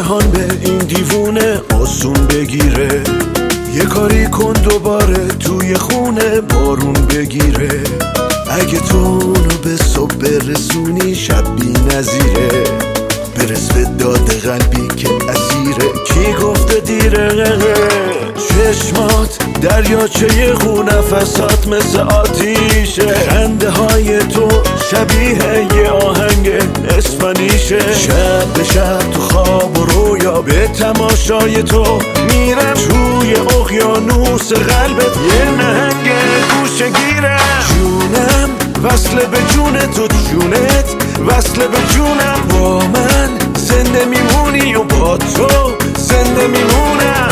جهان به این دیوونه آسون بگیره. یه کاری کن دوباره توی خونه بارون بگیره. اگه تو اونو به صبح برسونی شب بی نظیره. برس به داد قلبی که اسیره. کی گفته دیره؟ چشمات دریاچه خون، نفسات مثل آتیشه. خنده های تو شبیه یه آهنگ اسپانیشه. شب به شب تو خواب و رویا به تماشای تو میرم. توی اقیانوس قلبت یه نهنگ گوشه گیرم. جونم وصل به جون تو، جونت وصل به جونم. با من زنده میمونی و با تو زنده میمونم.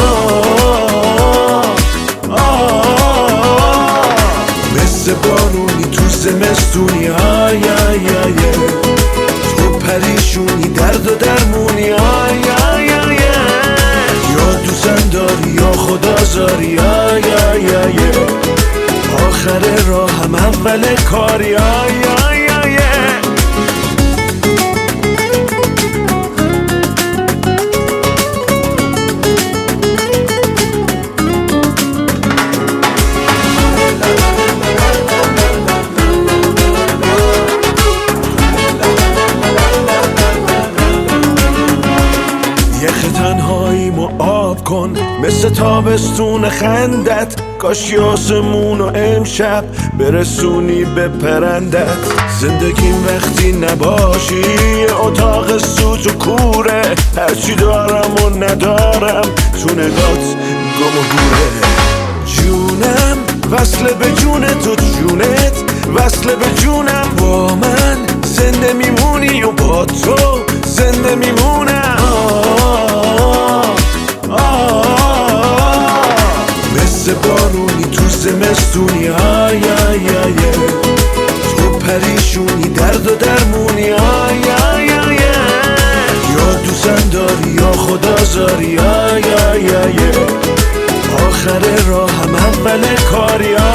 مثل بارونی تو زمستونی. آی آی آی تو پریشونی، درد و درمونی. آی آی آی یا دوزن داری یا خدا زاری. آی آی آی آخر راه هم اول کاری. آی آی آی تنهاییمو آب کن مثل تابستون خندت. کاش آسمونو امشب برسونی به پرندت. زندگیم وقتی نباشی اتاق سوت و کوره. هرچی دارم و ندارم تو نگات گم و گوره. جونم وصل به جون تو، جونت وصل به جونم. با من زنده میمونی و با تو زنده میمونم. مثل بارونی تو زمستونی. آی آی آی تو پریشونی، درد و درمونی. آی آی آی یا دوزن داری یا خدا زاری. آی آی آی آخر راه هم اول کاری.